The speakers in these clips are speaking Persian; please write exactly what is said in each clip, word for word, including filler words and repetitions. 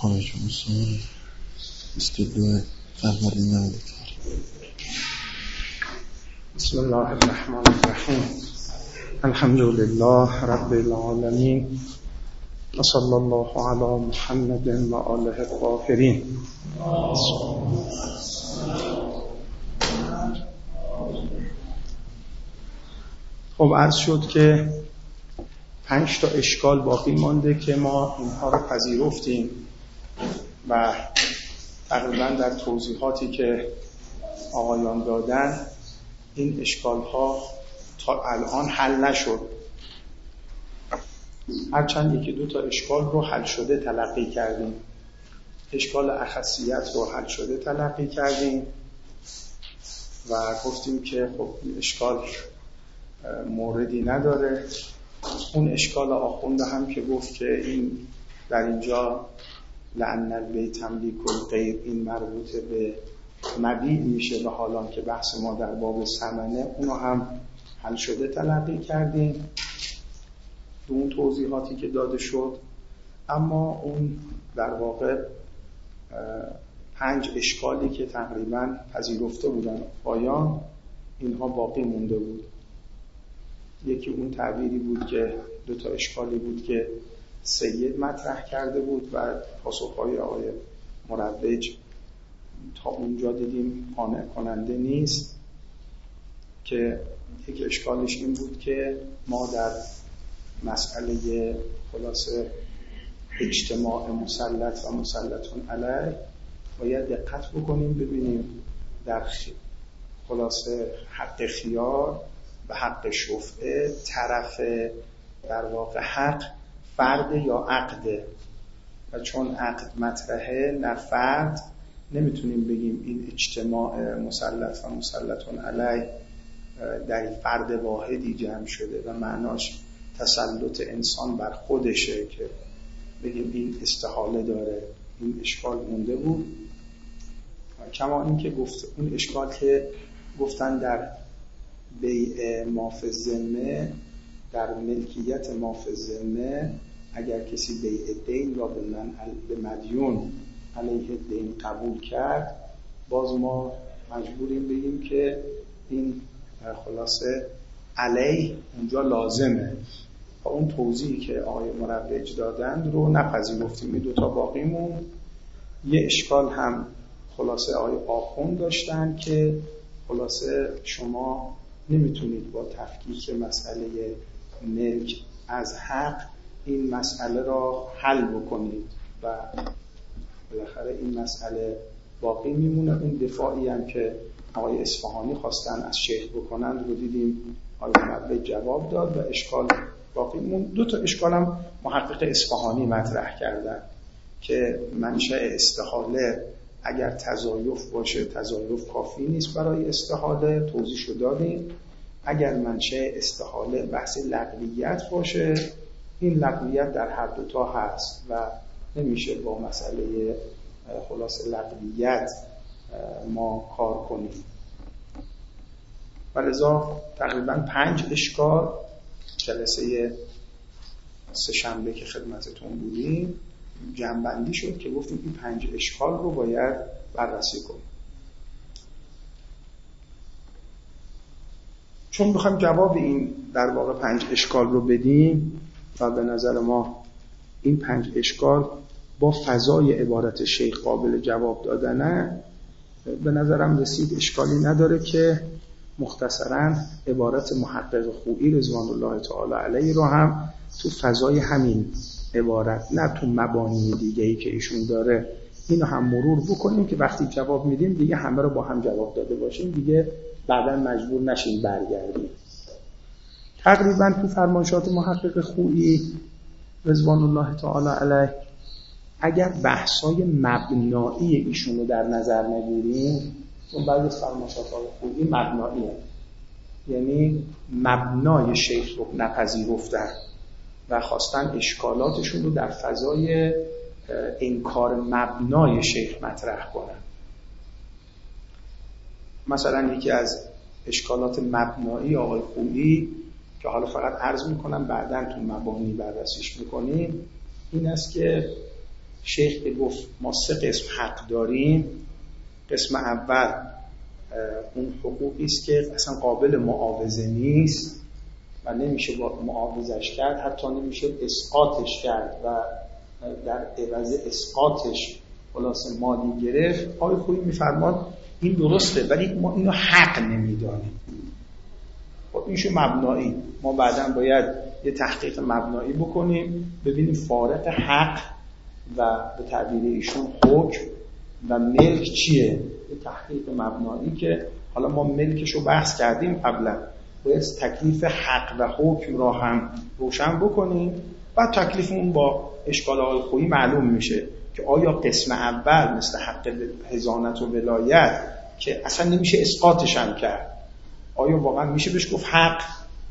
خارج اصول بیست و دو فروردین نود و چهار. بسم الله الرحمن الرحیم. الحمد لله رب العالمین و صلی الله علی محمد و آله الطاهرین. خب عرض شد که پنج تا اشکال باقی مانده که ما اینها رو پذیرفتیم و تقریبا در توضیحاتی که آقایان دادن این اشکال ها تا الان حل نشد، هرچند یکی دو تا اشکال رو حل شده تلقی کردیم. اشکال اخصیت رو حل شده تلقی کردیم و گفتیم که خب این اشکال موردی نداره. اون اشکال آخونده هم که گفت که این در اینجا لأن البیت تملیک الغیر این مربوط به مبیع میشه و حالا که بحث ما در باب ثمنه، اونو هم حل شده تلقی کردیم دو اون توضیحاتی که داده شد. اما اون در واقع پنج اشکالی که تقریبا پذیرفته بودن آقایان، اینها باقی مونده بود. یکی اون تعبیری بود که دو تا اشکالی بود که سید مطرح کرده بود و پاسخهای آقای مروج تا اونجا دیدیم قانع کننده نیست، که یک اشکالش این بود که ما در مسئله خلاصه اجتماع مسلط و مسلطون علیه باید دقت بکنیم ببینیم در خلاصه حق خیار و حق شفعه طرف در واقع حق فرد یا عقده، و چون عقد مطرحه نه فرد، نمیتونیم بگیم این اجتماع مسلط و مسلطون علیه در فرد واحدی جمع شده و معناش تسلط انسان بر خودشه که بگیم این استحاله داره. این اشکال مونده بود. کما این که گفت اون اشکال که گفتن در بیع ما فی الذمه، در ملکیت ما فی الذمه، اگر کسی بیع دین را به من به مدیون علیه دین قبول کرد، باز ما مجبوریم بگیم که این خلاصه علیه اونجا لازمه. و اون توضیحی که آقای مروج دادند رو نپذیرفتیم. این دوتا باقیمون. یه اشکال هم خلاصه آقای آخوند داشتن که خلاصه شما نمیتونید با تفکیک مسئله ملک از حق این مسئله را حل بکنید و بالاخره این مسئله باقی میمونه. اون دفاعی هم که آقای اصفهانی خواستن از شیخ بکنند رو دیدیم آقای مروج جواب داد و اشکال باقی مون. دو تا اشکال هم محقق اصفهانی مطرح کردن که منشأ استحاله اگر تضایف باشه، تضایف کافی نیست برای استحاله، توضیح شو دادیم. اگر منشأ استحاله بحث لغویت باشه، این لغویت در هر دوتا هست و نمیشه با مسئله خلاص لغویت ما کار کنیم. ولذا تقریبا پنج اشکال جلسه سه شنبه که خدمتتون بودیم جمع‌بندی شد که گفتیم این پنج اشکال رو باید بررسی کنیم. چون میخوایم جواب این در واقع پنج اشکال رو بدیم و به نظر ما این پنج اشکال با فضای عبارت شیخ قابل جواب دادنه، به نظرم رسید اشکالی نداره که مختصراً عبارت محقق خویی رضوان الله تعالی علیه رو هم تو فضای همین عبارت، نه تو مبانی دیگه‌ای که ایشون داره، اینو هم مرور بکنیم که وقتی جواب میدیم دیگه همه رو با هم جواب داده باشیم، دیگه بعداً مجبور نشیم برگردیم. تقریباً تو فرمایشات محقق خویی رضوان الله تعالی علیه اگر بحثای مبنایی ایشون رو در نظر نگیریم، چون بعضی از فرمایشات خویی مبناییه، یعنی مبنای شیخ رو نپذیرفتن و خواستن اشکالاتشون رو در فضای انکار مبنای شیخ مطرح کنن. مثلا یکی از اشکالات مبنایی آقای خویی که حالا فقط عرض میکنم بعداً تو مبانی بررسیش میکنیم، این است که شیخ که گفت ما سه قسم حق داریم، قسم اول اون حقوقی است که اصلا قابل معاوضه نیست و نمیشه با معاوضش کرد، حتی نمیشه اسقاطش کرد و در عوض اسقاطش خلاصه مالی گرفت. آقای خویی میفرماد این درسته ولی ما اینو حق نمیدانیم. خب این شو مبنایی، ما بعداً باید یه تحقیق مبنایی بکنیم ببینیم فارق حق و به تعبیر ایشون حکم و ملک چیه. یه تحقیق مبنایی که حالا ما ملکشو بحث کردیم قبلا، باید تکلیف حق و حکم را هم روشن بکنیم. بعد تکلیفمون با اشکال آقای خویی معلوم میشه که آیا قسم اول مثل حق حضانت و ولایت که اصلا نمیشه اسقاطش هم کرد، آیا واقعا میشه بهش گفت حق؟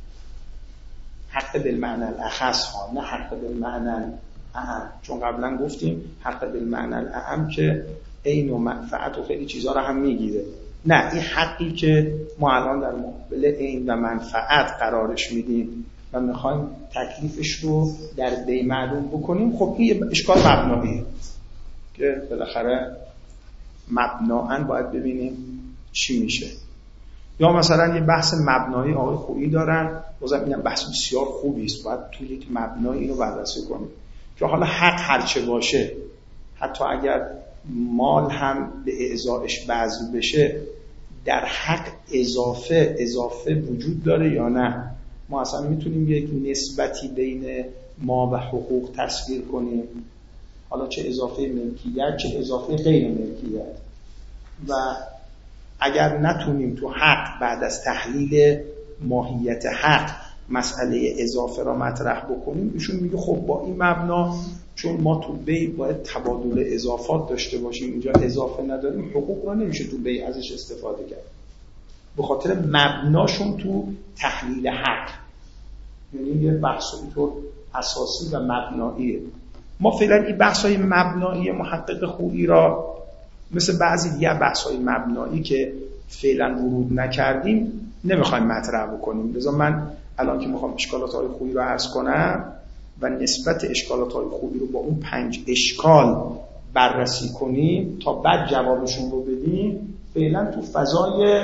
حق بالمعنی الاخص ها، نه حق بالمعنی الاعم. چون قبلا گفتیم حق بالمعنی الاعم که عین و منفعت و خیلی چیزها رو هم میگیره. نه، این حقی که ما الان در مقابل عین و منفعت قرارش میدیم و میخوایم تکلیفش رو در بی معلوم بکنیم، خب این اشکال مبناییه که بالاخره مبنااً باید ببینیم چی میشه. یا مثلا یه بحث مبنایی آقای خویی دارن، بازم اینم بحث بسیار خوبی است، باید توی یک مبنای اینو بررسی کنیم که حالا حق هرچه باشه، حتی اگر مال هم به اعضایش بذل بشه، در حق اضافه اضافه وجود داره یا نه؟ ما اصلا میتونیم یک نسبتی بین ما و حقوق تصویر کنیم، حالا چه اضافه ملکیت چه اضافه غیر ملکیت. و اگر نتونیم تو حق بعد از تحلیل ماهیت حق مسئله اضافه را مطرح بکنیم، ایشون میگه خب با این مبنا چون ما تو بی باید تبادل اضافات داشته باشیم، اینجا اضافه نداریم، حقوق را نمیشه تو بی ازش استفاده کرد، به خاطر مبناشون تو تحلیل حق. یعنی یه بحث اینطور اساسی و مبناییه. ما فعلا این بحث‌های مبنایی محقق خویی را مثل بعضی دیگه بحث‌های مبنایی که فعلا ورود نکردیم نمیخوایم مطرح بکنیم. لذا من الان که میخوام اشکالات‌های خویی رو عرض کنم و نسبت اشکالات‌های خویی رو با اون پنج اشکال بررسی کنیم تا بعد جوابشون رو بدیم، فعلا تو فضای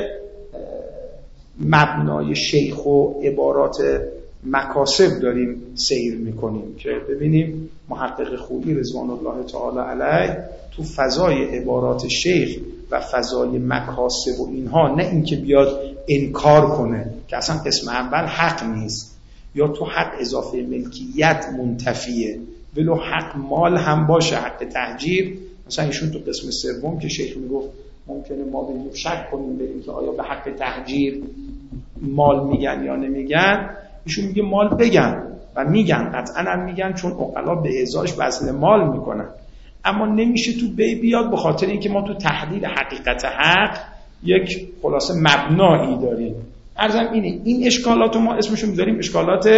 مبنای شیخ و عبارات مکاسب داریم سیر میکنیم که ببینیم محقق خویی رضوان الله تعالی علیه تو فضای عبارات شیخ و فضای مکاسب و اینها، نه اینکه بیاد انکار کنه که اصلا قسم اول حق نیست یا تو حق اضافه ملکیت منتفیه، ولو حق مال هم باشه، حق تهجیر. مثلا ایشون تو قسم سوم که شیخ میگفت ممکنه ما بگیم شک کنیم بریم که آیا به حق تهجیر مال میگن یا نمیگن، ایشون میگه مال بگن و میگن، قطعا هم میگن چون عقلا به ازاش بذل مال میکنن، اما نمیشه تو بی بیاد به خاطر اینکه ما تو تحلیل حقیقت حق یک خلاصه مبنایی داریم. عرضم اینه این اشکالات رو ما اسمشو میذاریم اشکالات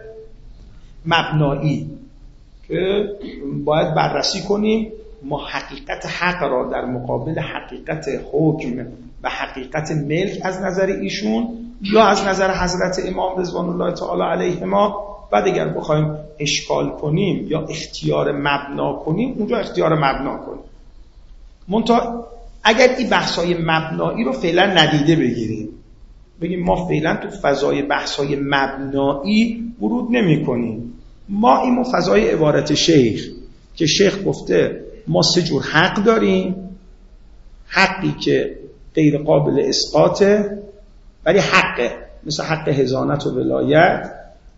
مبنایی که باید بررسی کنیم ما حقیقت حق را در مقابل حقیقت حکم و حقیقت ملک از نظر ایشون یا از نظر حضرت امام رضوان الله تعالی علیهما بعد اگر بخوایم اشکال کنیم یا اختیار مبنا کنیم اونجا اختیار مبنا کنیم. منتها اگر این بحث‌های مبنایی رو فعلا ندیده بگیریم، بگیم ما فعلا تو فضای بحث‌های مبنایی ورود نمی‌کنیم، ما این فضای عبارت شیخ که شیخ گفته ما سه جور حق داریم، حقی که غیر قابل اسقاطه ولی حقه، مثل حق حضانت و ولایت،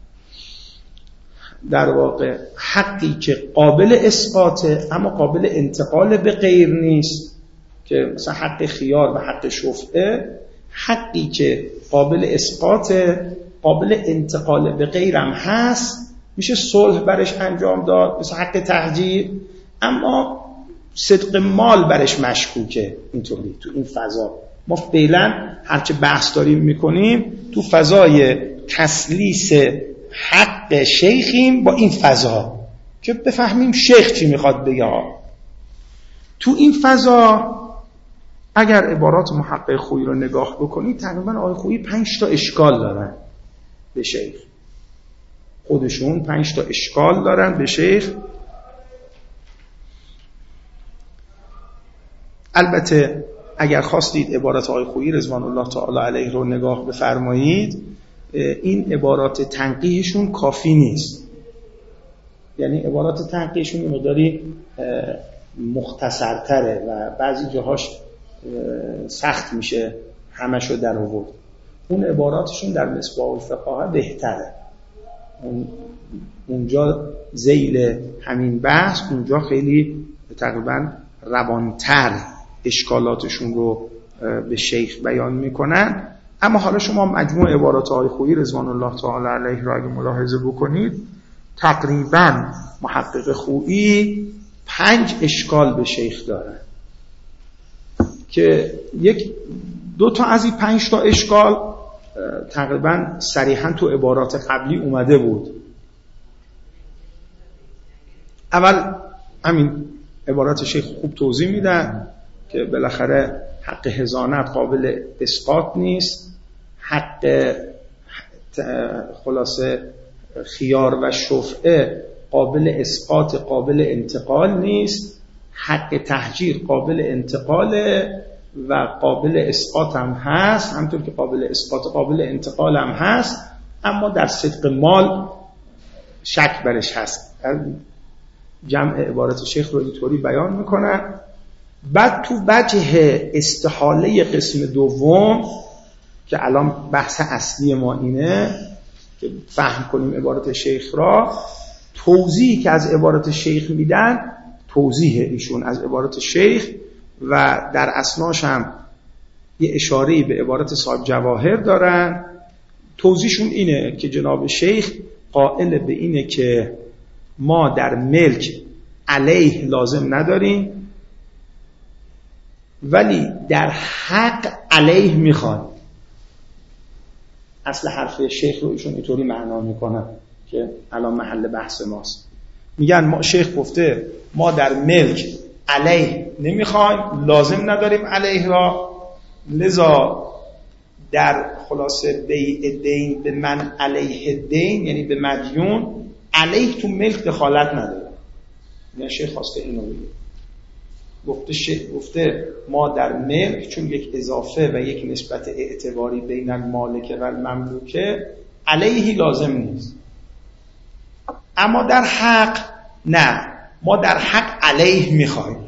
در واقع حقی که قابل اسقاطه اما قابل انتقال به غیر نیست که مثلا حق خیار و حق شفعه، حقی که قابل اسقاطه قابل انتقال به غیرم هست، میشه صلح برش انجام داد مثل حق تهجیر، اما صدق مال برش مشکوکه. اینطوری تو این فضا ما فعلا هرچه بحث داریم میکنیم تو فضای تسلیس حق شیخیم با این فضا که بفهمیم شیخ چی میخواد بگه. تو این فضا اگر عبارات محقق خویی رو نگاه بکنید تقریبا آقای خویی پنج تا اشکال دارن به شیخ، خودشون پنج تا اشکال دارن به شیخ البته اگر خواستید عبارات آقای خویی رضوان الله تعالی علیه رو نگاه بفرمایید، این عبارات تنقیحشون کافی نیست. یعنی عبارات تنقیحشون یه مقداری مختصرتره و بعضی جاهاش سخت میشه همشو در آورد. اون عباراتشون در مصباح الفقاهه بهتره. اون اونجا ذیل همین بحث اونجا خیلی تقریبا روانتر اشکالاتشون رو به شیخ بیان میکنن. اما حالا شما مجموع عبارات آقای خویی رضوان الله تعالی علیه را اگه ملاحظه بکنید، تقریبا محقق خویی پنج اشکال به شیخ داره که یک دو تا از این پنج تا اشکال تقریبا صریحا تو عبارات قبلی اومده بود. اول همین عبارات شیخ خوب توضیح میدن که بالاخره حق حضانت قابل اسقاط نیست، حق خلاصه خیار و شفعه قابل اسقاط قابل انتقال نیست، حق تهجیر قابل انتقاله و قابل اسقاط هم هست، همونطور که قابل اسقاط قابل انتقال هم هست، اما در صدق مال شک برش هست. جمع عبارت شیخ رو اینطوری بیان میکنن. بعد تو وجه استحاله قسم دوم که الان بحث اصلی ما اینه که فهم کنیم عبارت شیخ را، توضیحی که از عبارت شیخ میدن توضیح ایشون از عبارت شیخ و در اسناش هم یه اشاره‌ای به عبارت صاحب جواهر دارن. توضیحشون اینه که جناب شیخ قائل به اینه که ما در ملک علیه لازم نداریم ولی در حق علیه میخوایم. اصل حرف شیخ رو ایشون اینطوری معنا میکنن که الان محل بحث ماست. میگن ما شیخ گفته ما در ملک علیه نمیخوایم، لازم نداریم علیه را، لذا در خلاصه بیع دین به من علیه دین یعنی به مدیون علیه تو ملک دخالت نداره. یعنی شیخ خواسته اینو بگه. گفته شیخ گفته ما در ملک چون یک اضافه و یک نسبت اعتباری بین المالک و المملوکه علیهی لازم نیست، اما در حق نه، ما در حق علیه میخوایم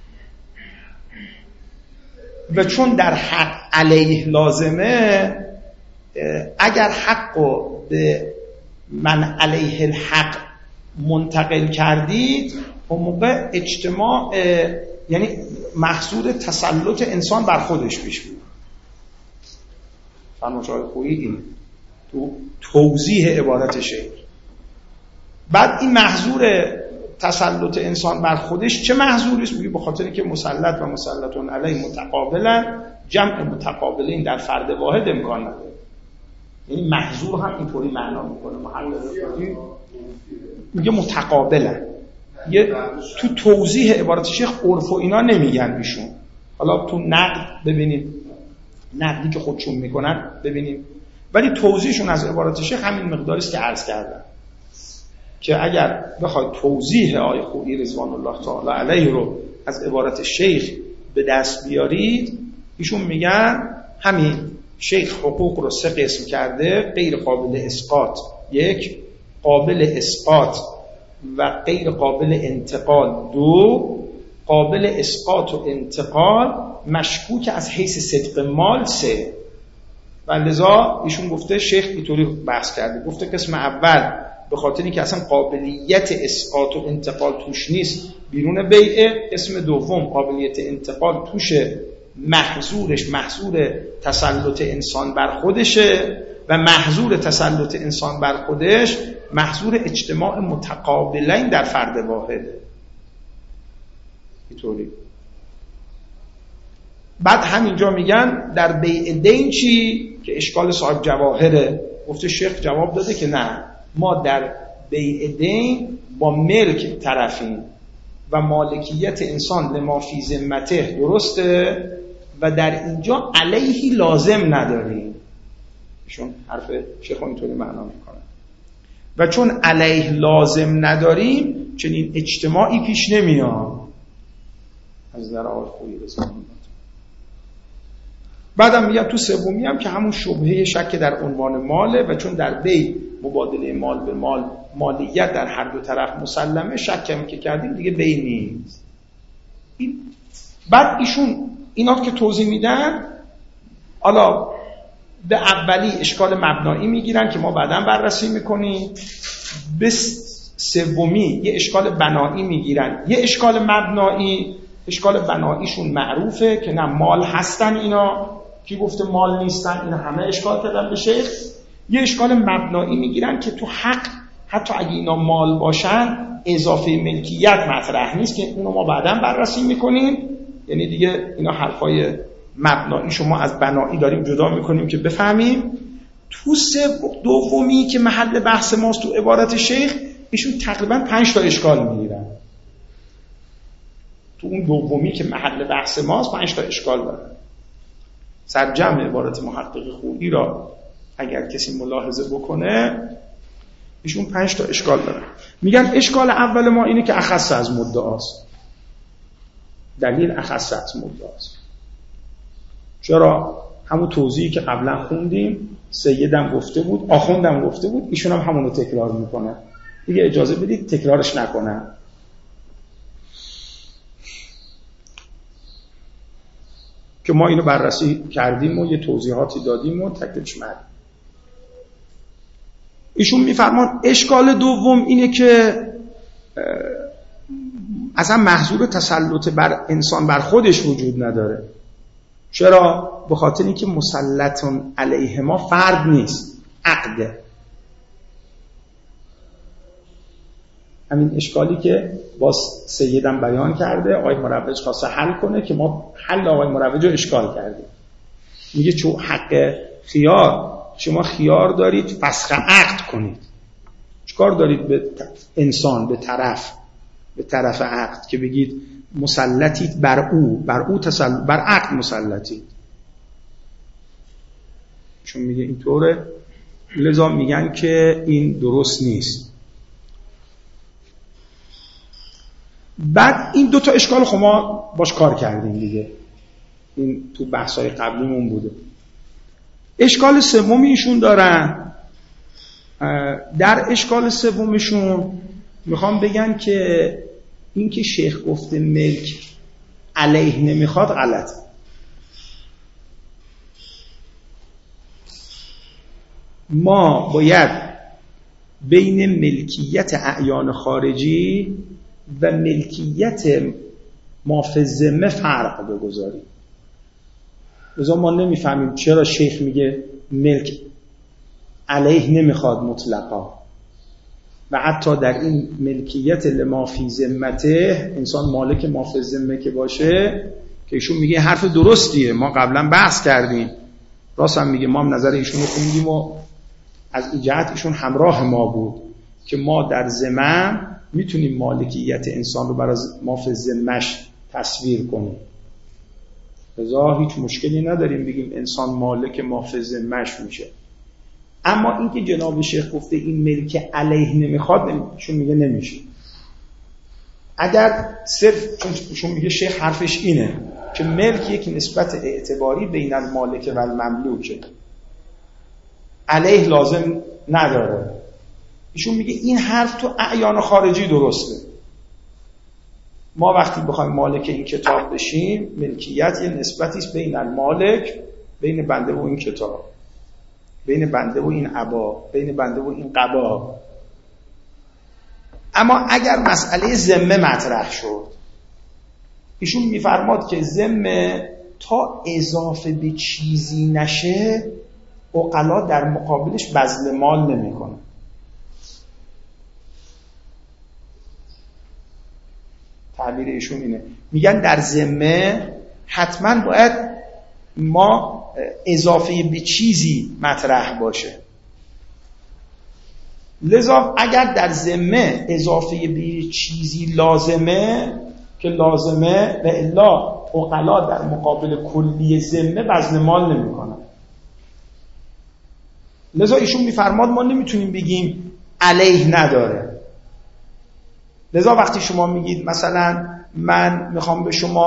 و چون در حق علیه لازمه اگر حقو به من علیه الحق منتقل کردید اون موقع اجتماع یعنی محصول تسلط انسان بر خودش پیش میاد. فرمایشات خویی این تو توضیح عبارت شیخ. بعد این محظور تسلط انسان بر خودش چه محظوری است؟ میگه به خاطر اینکه مسلط و مسلطون علیه متقابلا، جمع متقابلین در فرد واحد امکان نداره. یعنی محظور هم اینطوری معنا میکنه محل میگه متقابلا. یه تو توضیح عبارت شیخ عرف و اینا نمیگن ایشون. حالا تو نقد ببینید، نقدی که خودشون میکنن ببینید، ولی توضیحشون از عبارت شیخ همین مقداری است که عرض کردم که اگر بخواید توضیح آیه خویی رضوان الله تعالی علیه رو از عبارت شیخ به دست بیارید، ایشون میگن همین شیخ حقوق رو سه قسم کرده: غیر قابل اسقاط یک، قابل اسقاط و غیر قابل انتقال دو، قابل اسقاط و انتقال مشکوک از حیث صدق مال سه. و لذا ایشون گفته شیخ اینطوری بحث کرده، گفته قسم اول به خاطر اینکه اصلا قابلیت اسقاط و انتقال توش نیست بیرون بیعه، قسم دوم قابلیت انتقال توشه، محظورش محظور تسلط انسان بر خودشه و محظور تسلط انسان بر خودش محظور اجتماع متقابلین در فرد واحده. اینطوری. بعد همینجا میگن در بیع دین چی؟ که اشکال صاحب جواهره. گفته شیخ جواب داده که نه، ما در بیع دین با ملک طرفیم و مالکیت انسان لما فی ذمته درسته و در اینجا علیهی لازم نداریم. ایشون حرف شیخ اینطوری معنا میکنه. و چون علیه لازم نداریم چنین اجتماعی پیش نمیاد. از نظر آقای خویی رضا. بعدم میگم تو سومی هم که همون شبهه شک در عنوان ماله و چون در بی مبادله مال به مال مالیت در هر دو طرف مسلمه، شکمی که کردیم دیگه بی نیست. این بعد ایشون اینا که توضیح میدن، حالا به اولی اشکال مبنایی میگیرن که ما بعداً بررسی میکنیم، به سومی یه اشکال بنایی میگیرن. یه اشکال مبنایی، اشکال بناییشون معروفه که نه مال هستن اینا، کی گفته مال نیستن، اینا همه اشکال کردن به شیخ. یه اشکال مبنایی میگیرن که تو حق حتی اگه اینا مال باشن اضافه ملکیت مطرح نیست، که اونو ما بعداً بررسی میکنیم. یعنی دیگه اینا حرفای مبنایی شما از بنایی داریم جدا میکنیم که بفهمیم. تو دومی که محل بحث ماست تو عبارت شیخ، ایشون تقریبا پنج تا اشکال میگیرن. تو اون دومی که محل بحث ماست پنج تا اشکال دارن. سرجم عبارت محقق خویی را اگر کسی ملاحظه بکنه، ایشون پنج تا اشکال دارن. میگن اشکال اول ما اینه که اخص از مدعاست. دلیل اخص از مدعاست. چرا؟ همون توضیحی که قبلا خوندیم، سیدم گفته بود، آخوندم گفته بود، ایشون هم همونو تکرار میکنه. دیگه اجازه بدید تکرارش نکنن. که ما اینو بررسی کردیم و یه توضیحاتی دادیم و تکلیفش معلوم. ایشون میفرمان اشکال دوم اینه که اصلا محظور تسلط بر انسان بر خودش وجود نداره. چرا؟ به خاطر اینکه مسلطون علیه ما فرد نیست، عقده. همین اشکالی که باز سیدم بیان کرده، آقای مروج خواسته حل کنه که ما حل آقای مروج رو اشکال کردیم. میگه چون حق خیار، شما خیار دارید فسخ عقد کنید. چیکار دارید به انسان، به طرف به طرف عقد که بگید مسلطید بر او، بر او تسلط، بر عقد مسلطید. چون میگه اینطوره، لذا میگن که این درست نیست. بعد این دو تا اشکال خب ما باش کار کردیم دیگه، این تو بحث‌های قبلیمون بوده. اشکال سومی ایشون دارن. در اشکال سومشون میخوام بگن که این که شیخ گفته ملک علیه نمیخواد غلطه. ما باید بین ملکیت اعیان خارجی و ملکیت ما فی الذمه فرق بگذاریم. لذا ما نمیفهمیم چرا شیخ میگه ملک علیه نمیخواد مطلقا، و حتی در این ملکیت لما فی ذمته، انسان مالک ما فی الذمه که باشه، که ایشون میگه حرف درستیه، ما قبلا بحث کردیم، راست هم میگه، ما هم نظر ایشون رو خوندیم و از این جهت ایشون همراه ما بود که ما در ذمه میتونیم مالکیت انسان رو برای ما فی الذمه‌اش تصویر کنیم. لذا هیچ مشکلی نداریم بگیم انسان مالک ما فی الذمه‌اش میشه. اما این که جناب شیخ گفته این ملک علیه نمیخواد، ایشون میگه نمیشه. اگر صرف چون میگه شیخ حرفش اینه که ملک یک نسبت اعتباری بین المالک و المملوکه، علیه لازم نداره. ایشون میگه این حرف تو اعیان خارجی درسته. ما وقتی بخوایم مالک این کتاب بشیم، ملکیت یه نسبتی است بین المالک، بین بنده و این کتاب، بین بنده و این عبا، بین بنده و این قبا. اما اگر مسئله ذمه مطرح شد، ایشون میفرماد که ذمه تا اضافه به چیزی نشه، عقلا در مقابلش بذل مال نمیکنه. تعبیر ایشون اینه، میگن در ذمه حتما باید ما اضافه به چیزی مطرح باشه. لذا اگر در ذمه اضافه به چیزی لازمه، که لازمه و الا عقلا در مقابل کلی ذمه بذل مال نمیکنن. لذا ایشون میفرماد ما نمیتونیم بگیم علیه نداره. لذا وقتی شما میگید مثلا من میخوام به شما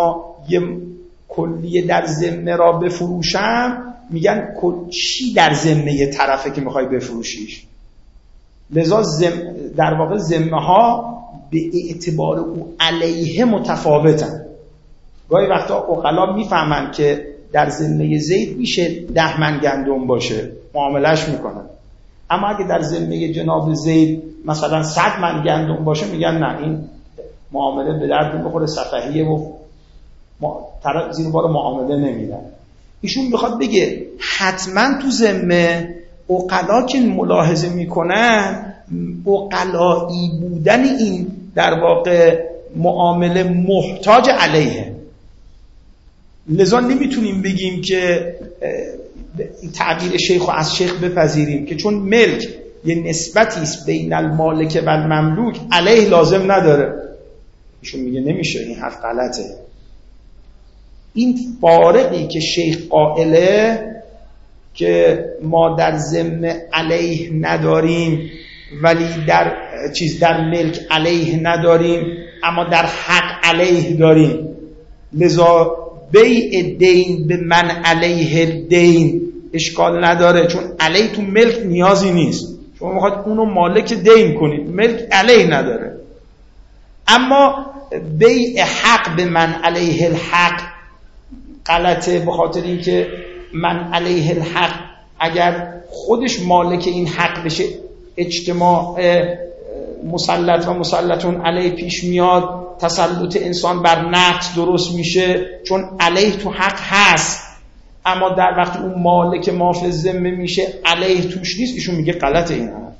یه کلیه در ذمه را بفروشم، میگن چی در ذمه یه طرفه که میخوای بفروشیش. لذا زم در واقع ذمه ها به اعتبار او علیه متفاوتن. گاهی وقتا عقلا میفهمن که در ذمه زید میشه ده من گندم باشه، معاملش میکنن. اما اگه در ذمه جناب زید مثلا صد من گندم باشه، میگن نه این معامله به درد بخوره، سفهیه و طرف زیر بار معامله نمیدن. ایشون میخواد بگه حتما تو ذمه عقلا که ملاحظه میکنن عقلایی بودن این در واقع معامله محتاج علیه. لذا نمیتونیم بگیم که تعبیر شیخ رو از شیخ بپذیریم که چون ملک یه نسبتی است بین المالک و المملوک علیه لازم نداره. ایشون میگه نمیشه، این حرف غلطه. این فارقی که شیخ قائله که ما در ذمه علیه نداریم ولی در چیز در ملک علیه نداریم اما در حق علیه داریم، لذا بیع دین به من علیه دین اشکال نداره چون علیه تو ملک نیازی نیست. شما میخواد اونو مالک دین کنید، ملک علیه نداره. اما بیع حق به من علیه الحق غلطه، به خاطر اینکه من علیه الحق اگر خودش مالک این حق بشه اجتماع مسلط و مسلطون علیه پیش میاد، تسلط انسان بر نفس درست میشه چون علیه تو حق هست. اما در وقتی اون مالک ما فی ذمه میشه علیه توش نیست، ایشون میگه غلطه این حرف.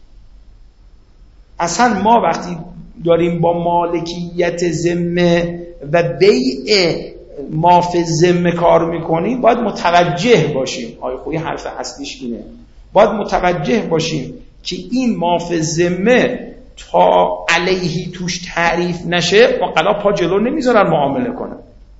اصلا ما وقتی داریم با مالکیت ذمه و بیع ما فی ذمه کار میکنیم باید متوجه باشیم. آیا خوی حرف اصلیش اینه، باید متوجه باشیم که این ما فی ذمه تا علیهی توش تعریف نشه عقلا پا جلو نمیذارن معامله کنن.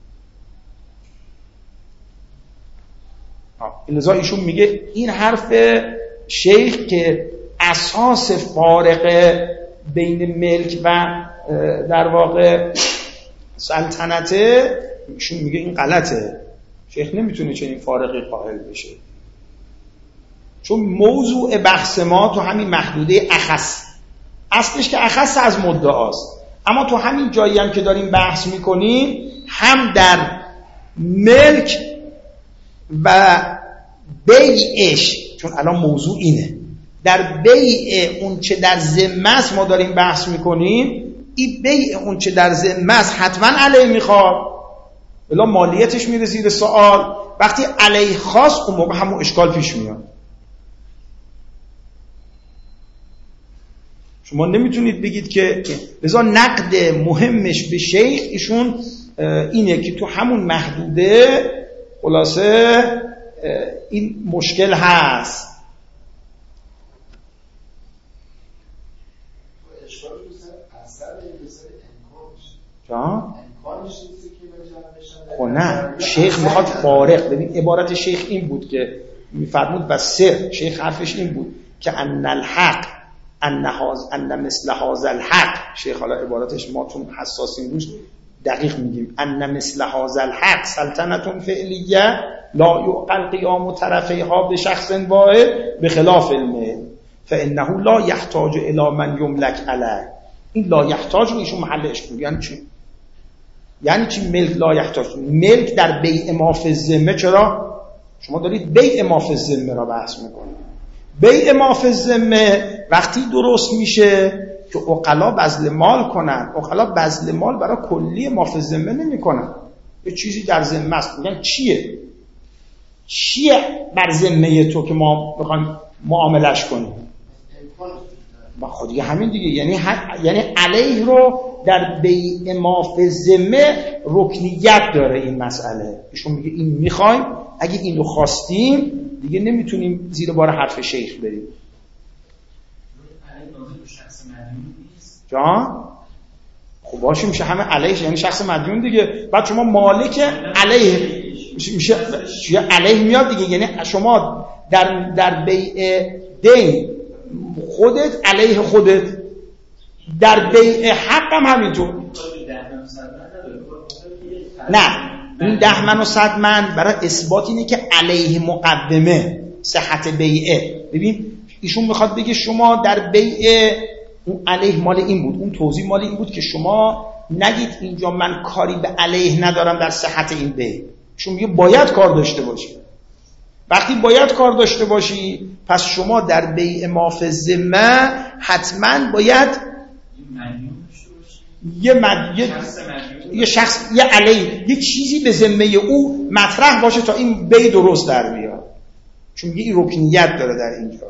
لذا ایشون میگه این حرف شیخ که اساس فارقه بین ملک و در واقع سلطنته، ایشون میگه این غلطه. شیخ نمیتونه چنین فارقی قائل بشه چون موضوع بحث ما تو همین محدوده اخص اصلش که اخص از مدعاست. اما تو همین جایی هم که داریم بحث میکنیم هم در ملک و بیعش، چون الان موضوع اینه، در بیع اون چه در ذمه است ما داریم بحث میکنیم، این بیع اون چه در ذمه است حتما علیه میخواد، بلا مالیتش میره زیر سوال. وقتی علیه خواست اون موقع همون اشکال پیش میاد. شما نمیتونید بگید که لذا نقد مهمش به شیخ ایشون اینه که تو همون محدوده خلاصه این مشکل هست. جا؟ خب نه، شیخ میخواد فارق. ببین عبارت شیخ این بود که میفرمود و سر شیخ حرفش این بود که ان الحق ان هاذ ان مثل هذا الحق. شیخ حالا عبارتش ما چون حساسیم روش دقیق میگیم ان مثل هذا الحق سلطنت فعلیه لا یعقل قیام طرفیها به شخص واحد بخلاف الملک فانه لا یحتاج الی من یملک علیه. این لا یحتاج رو ایشون محلش بود. یعنی چی؟ یعنی چی ملک لا یحتاج؟ ملک در بیع ما فی الذمه. چرا؟ شما دارید بیع ما فی الذمه را بحث میکنید. بیع ما فی الذمه وقتی درست میشه که عقلا بذل مال کنن. عقلا بذل مال برای کلی ما فی الذمه نمیکنن. یه چیزی در ذمه است، میگن چیه؟ چیه بر ذمه تو که ما بخوایم معاملش کنیم؟ با خودی همین دیگه. یعنی یعنی علیه رو در بیع ما فی ذمه رکنیت داره این مسئله. ایشون میگه این میخوایم، اگه اینو خواستیم دیگه نمیتونیم زیر بار حرف شیخ بریم. جان؟ خب باشه میشه همه علیه، یعنی شخص مدیون دیگه. بعد شما مالک علیه میشه علیه میاد دیگه. یعنی شما در در بیع دین خودت علیه خودت، در بیع حق هم همینطور. نه این ده من و صد من برای اثبات اینه که علیه مقدمه صحت بیعه. ببین ایشون میخواد بگه شما در بیعه اون علیه مال این بود، اون توضیح مال این بود که شما نگید اینجا من کاری به علیه ندارم در صحت این بیع. چون میگه باید کار داشته باشی. وقتی باید کار داشته باشی پس شما در بیع ما فی الذمه حتما باید یه مد... یه... یه شخص یه علیه یه چیزی به ذمه او مطرح باشه تا این بیع درست در بیاد. چون میگه این رکنیت داره در اینجا.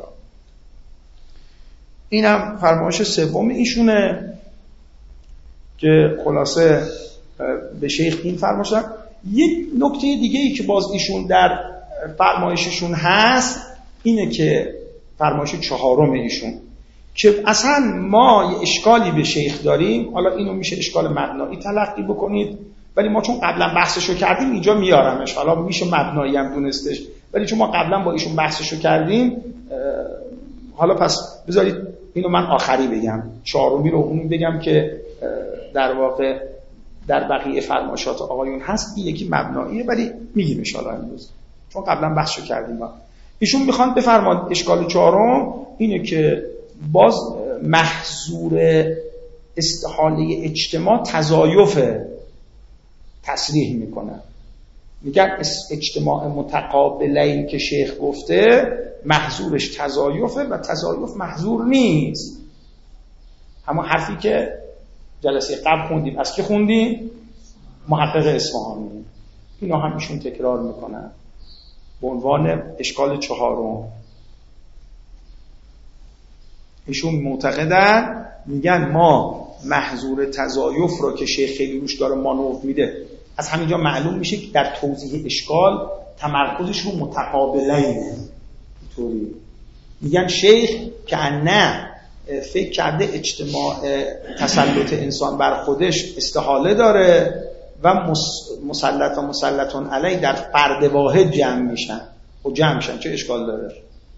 اینم فرمایش سوم ایشونه که خلاصه به شیخ این فرمایش دارن. یک نکته دیگه ای که باز ایشون در فرمایششون هست اینه که فرمایش چهارم ایشون که اصلا ما یه اشکالی به شیخ داریم، حالا اینو میشه اشکال مبنایی تلقی بکنید ولی ما چون قبلا بحثشو کردیم اینجا میارمش، حالا میشه مبنایی هم دونستش ولی چون ما قبلا با ایشون بحثشو کردیم حالا پس بذارید اینو من آخری بگم، چهارمی رو اون بگم که در واقع در بقیه فرمایشات آقایون هست. این یکی مبناییه ولی میگیم ان شاءالله امروز چون قبلا بحثشو کردیم. با ایشون میخوان بفرمایند اشکال چهارم اینه که باز محظور استحاله اجتماع تضایف تصریح میکنن. میگن اجتماع متقابلین که شیخ گفته محظورش تضایفه و تضایف محظور نیست. همون حرفی که جلسه قبل خوندیم، از که خوندیم؟ محقق اصفهانی. اینا هم ایشون تکرار میکنن به عنوان اشکال چهارم. ایشون معتقدن میگن ما محظور تضایف رو که شیخ خیلی روش داره مانور میده، از همینجا معلوم میشه که در توضیح اشکال تمرکزش رو متقابلینه. اینطوری میگن شیخ که نه فکر کرده اجتماع تسلط انسان بر خودش استحاله داره و مسلط و مسلطون علی در فرد واحد جمع میشن و جمع میشن، چه اشکال داره؟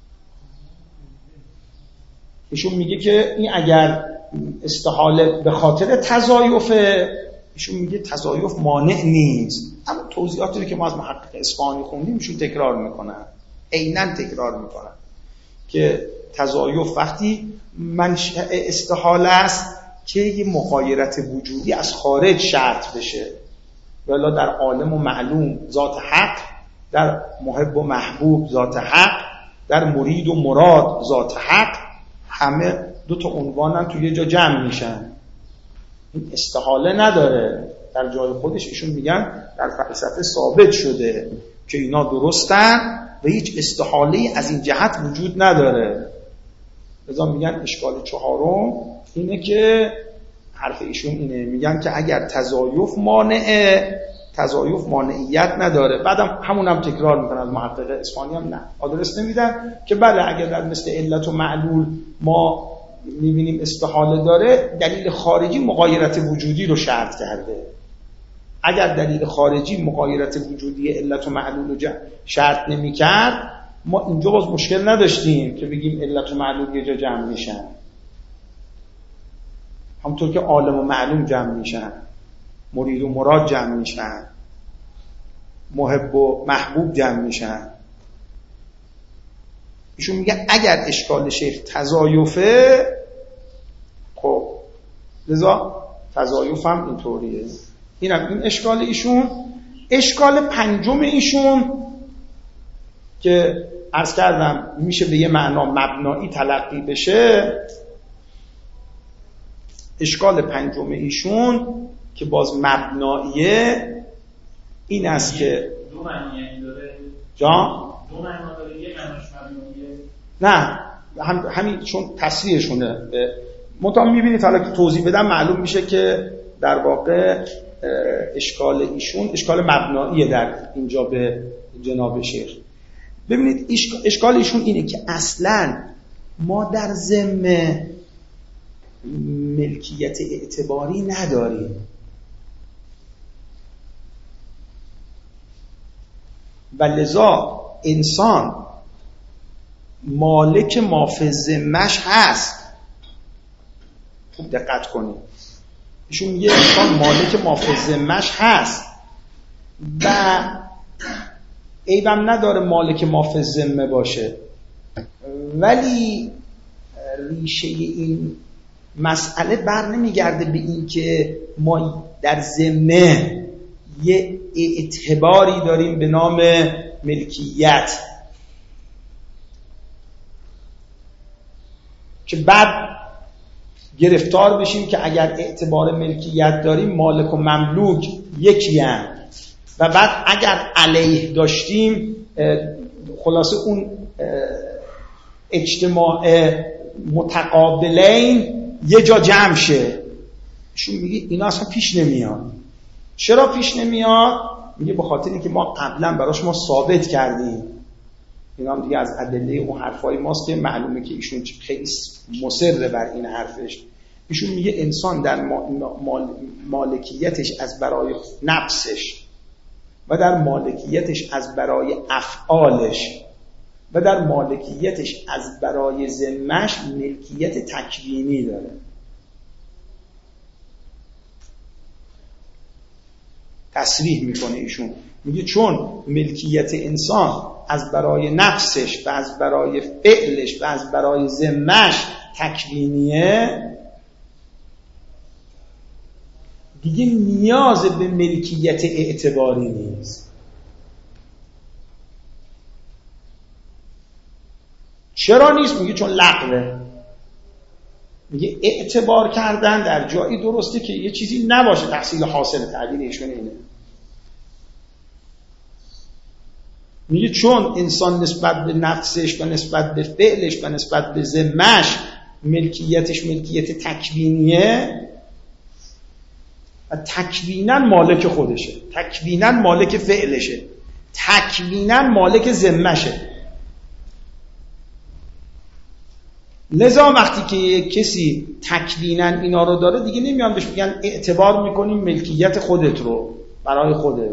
ایشون میگه که این اگر استحاله به خاطر تضایفه، ایشون میگه تضایف مانع نیست. اما توضیحاتی که ما از محقق اصفهانی خوندیم ایشون تکرار میکنن، عیناً تکرار میکنن که تضایف وقتی منشأ استحاله است که یه مغایرت وجودی از خارج شرط بشه، ولی در عالم و معلوم ذات حق، در محب و محبوب ذات حق، در مرید و مراد ذات حق، همه دو تا عنوانن توی یه جا جمع میشن. این استحاله نداره در جای خودش. ایشون میگن در فلسفه ثابت شده که اینا درستن و هیچ استحاله از این جهت وجود نداره. لذا میگن اشکال چهارم اینه که حرف ایشون اینه، میگن که اگر تضایف مانعه، تضایف مانعیت نداره. بعدم همون هم تکرار میکنن از محقق اصفهانی هم نه آدرس نمیدن که بله اگر در مثل علت و معلول ما میبینیم استحاله داره، دلیل خارجی مغایرت وجودی رو شرط کرده. اگر دلیل خارجی مغایرت وجودی علت و معلول رو شرط نمیکرد ما اینجا باز مشکل نداشتیم که بگیم علت و معلول یه جا جمع میشن، همونطور که عالم و معلوم جمع میشن، مرید و مراد جمع میشن، محب و محبوب جمع میشن. ایشون میگه اگر اشکال شیخ تضایفه، خب لذا تضایف هم اینطوریه. اینم این اشکال ایشون. اشکال پنجم ایشون که عرض کردم میشه به یه معنا مبنایی تلقی بشه، اشکال پنجم ایشون که باز مبناییه این است که دو معنی داره. جان؟ دو معنا داره، یه معناش مبناییه. نه هم همین چون تصریحشونه. مطمئن میبینید حالا که توضیح بدم معلوم میشه که در واقع اشکال ایشون اشکال مبناییه در اینجا به جناب شیخ. ببینید اشکال ایشون اینه که اصلاً ما در ذمه ملکیت اعتباری نداریم و لذا انسان مالک ما فی ذمه‌اش هست. خوب دقت کنید. ایشون میگه انسان مالک ما فی ذمه‌اش هست و عیبم نداره مالک ما فی ذمه باشه، ولی ریشه این مسئله بر نمیگرده به این که ما در ذمه یه اعتباری داریم به نام ملکیت که بعد گرفتار بشیم که اگر اعتبار ملکیت داریم مالک و مملوک یکی هم و بعد اگر علیه داشتیم خلاصه اون اجتماع متقابلین یه جا جمع شه. شون میگه اینا اصلا پیش نمیاد. چرا پیش نمیاد؟ میگه به خاطر اینکه ما قبلا براش ما ثابت کردیم. اینا هم دیگه از ادله اون حرفای ماست که معلومه که ایشون خیلی مصر بر این حرفش. ایشون میگه انسان در مال مالکیتش از برای نفسش و در مالکیتش از برای افعالش و در مالکیتش از برای ذمه‌اش ملکیت تکوینی داره. تصریح میکنه ایشون، میگه چون ملکیت انسان از برای نفسش و از برای فعلش و از برای ذمه‌اش تکوینیه، دیگه نیاز به ملکیت اعتباری نیست. چرا نیست؟ میگه چون لغوه. میگه اعتبار کردن در جایی درسته که یه چیزی نباشه تحصیل حاصل. تعبیر ایشون اینه. میگه چون انسان نسبت به نفسش و نسبت به فعلش و نسبت به ذمه‌اش ملکیتش ملکیت تکوینیه و تکویناً مالک خودشه، تکویناً مالک فعلشه، تکویناً مالک ذمه‌شه. لذا وقتی که کسی تکویناً اینا رو داره دیگه نمیان بهش میگن اعتبار میکنیم ملکیت خودت رو برای خودت،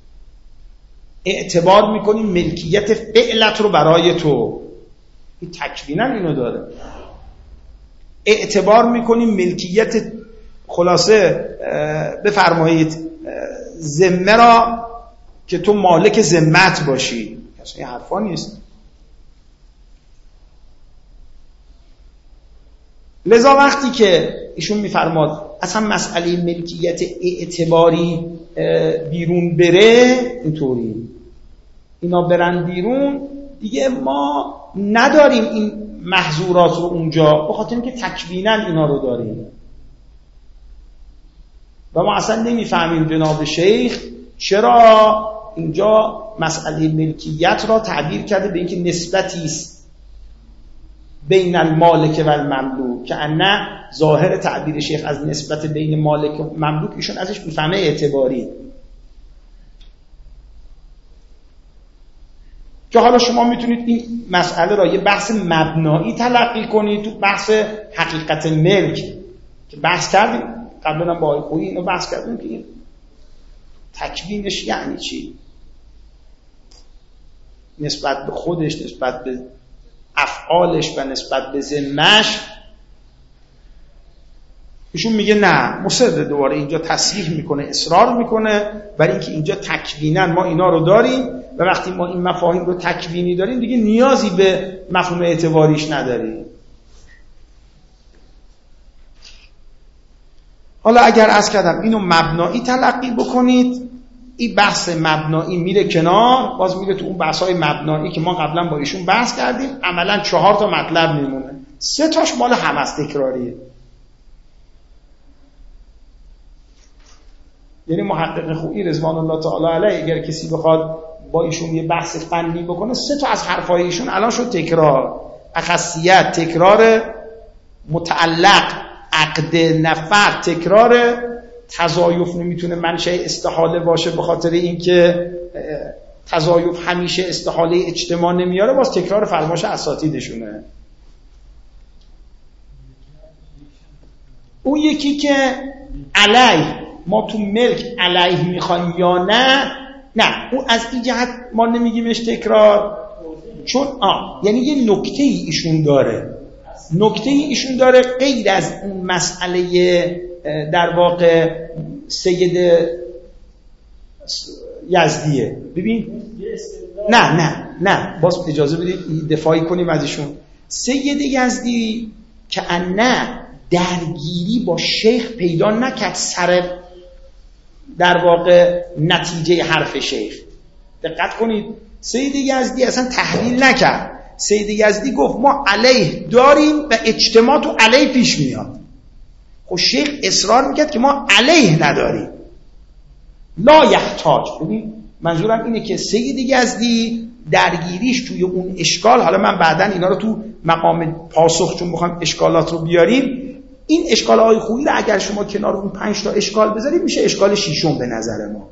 اعتبار میکنیم ملکیت فعلت رو برای تو. این تکویناً اینو داره. اعتبار میکنیم ملکیت خلاصه بفرمایید ذمه را که تو مالک ذمت باشی. اصلا این حرفا نیست. لذا وقتی که ایشون میفرماد اصلا مسئله ملکیت اعتباری بیرون بره، اینطوری اینا برن بیرون، دیگه ما نداریم این محظورات رو اونجا، به خاطر اینکه تکویناً اینا رو داریم و ما اصلا نمیفهمیم جناب شیخ چرا اینجا مسئله ملکیت را تعبیر کرده به اینکه نسبتی است بین المالک و المملوک، که نه ظاهر تعبیر شیخ از نسبت بین مالک و مملوک ایشون ازش میفهمه اعتباری. که حالا شما میتونید این مسئله را یه بحث مبنایی تلقی کنید تو بحث حقیقت ملک که بحث کردیم قبلا با آقای خویی اینو بحث کردیم که این تکوینش یعنی چی، نسبت به خودش، نسبت به افعالش و نسبت به ذمه‌اش. ایشون میگه نه، مصر دوباره اینجا تصریح میکنه، اصرار میکنه برای اینکه اینجا تکویناً ما اینا رو داریم و وقتی ما این مفاهیم رو تکوینی داریم دیگه نیازی به مفهوم اعتباریش نداریم. حالا اگر عرض کردم اینو مبنایی تلقی بکنید، این بحث مبنایی میره کنار، باز میره تو اون بحث‌های مبنایی که ما قبلا با ایشون بحث کردیم. عملاً چهار تا مطلب میمونه، سه تاش مال هم است، تکراریه. یعنی محقق خویی رضوان الله تعالی علیه اگر کسی بخواد با ایشون یه بحث فنی بکنه، سه تا از حرفای ایشون الان شد تکرار. اخصیت تکرار، متعلق عقد نفر تکرار، تضایف نمیتونه منشأ استحاله باشه به خاطر اینکه تضایف همیشه استحاله اجتماع نمیاره، باز تکرار فرمایش اساتیدشونه. اون یکی که علیه، ما تو ملک علیه میخوایم یا نه، نه اون از این جهت ما نمیگیمش تکرار، چون آه یعنی یه نکته ای ایشون داره، نکته ای ایشون داره غیر از اون مسئله در واقع سید یزدیه. ببین نه نه نه باز اجازه بدید دفاعی کنیم از ایشون. سید یزدی که نه درگیری با شیخ پیدا نکرد سر در واقع نتیجه حرف شیخ. دقت کنید سید یزدی اصلا تحلیل نکرد. سید یزدی گفت ما علیه داریم و اجتماع تو علیه پیش میاد. خب شیخ اصرار میکرد که ما علیه نداریم. لا یحتاج. ببین منظورم اینه که سید یزدی درگیریش توی اون اشکال، حالا من بعداً اینا رو تو مقام پاسخ چون میخوایم اشکالات رو بیاریم، این اشکال های خویی رو اگر شما کنار اون پنج تا اشکال بذارید میشه اشکال شیشم به نظر ما.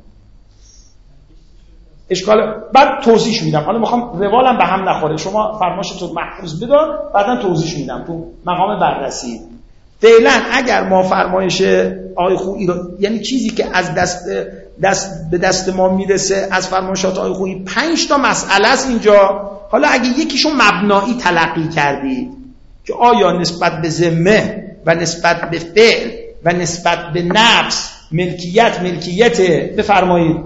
اشکال بعد توضیح میدم. حالا میخوام روالم به هم نخوره، شما فرماشتون محفوظ بدار بعداً توضیح میدم تو مقام بررسی. فعلا اگر ما فرمایش آقای خویی رو، یعنی چیزی که از دست دست به دست ما میرسه از فرمایشات آقای خویی پنج تا مسئله است اینجا. حالا اگه یکیشو مبنایی تلقی کردید که آیا نسبت به ذمه و نسبت به فعل و نسبت به نفس ملکیت ملکیت بفرمایید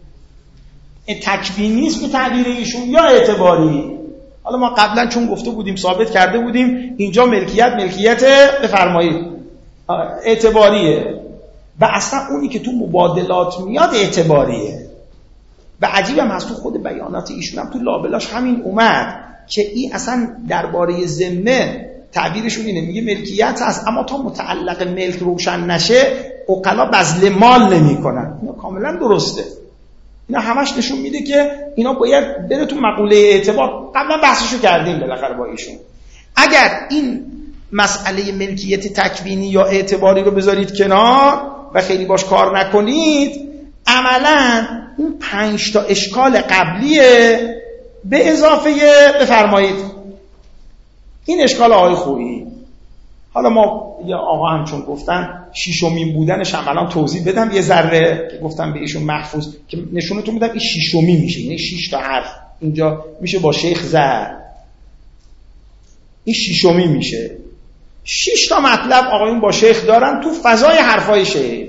تکوینی است به تعبیر ایشون یا اعتباری؟ حالا ما قبلا چون گفته بودیم ثابت کرده بودیم اینجا ملکیت ملکیت بفرمایید اعتباریه و اصلا اونی که تو مبادلات میاد اعتباریه. و عجیب هم هست تو خود بیانات ایشون هم تو لابلاش همین اومد که این اصلا درباره ذمه تعبیرشون اینه، میگه ملکیت هست اما تا متعلق ملک روشن نشه عقلا بذل مال نمیکنن. اینا کاملا درسته. اینا همش نشون میده که اینا باید بره تو مقوله اعتبار. قبلا بحثشو کردیم بالاخره با ایشون. اگر این مسئله ملکیت تکوینی یا اعتباری رو بذارید کنار و خیلی باش کار نکنید، عملاً اون پنج تا اشکال قبلیه به اضافه بفرمایید این اشکال آقای خویی. حالا ما یه آقا هم چون گفتن شیشمین بودنش هم الان توضیح بدم یه ذره که گفتم به ایشون محفوظ که نشونتون میدم این شیشمی میشه، یعنی شش تا حرف اینجا میشه با شیخ زد، این شیشمی میشه. شش تا مطلب آقایون با شیخ دارن تو فضای حرفای شیخ،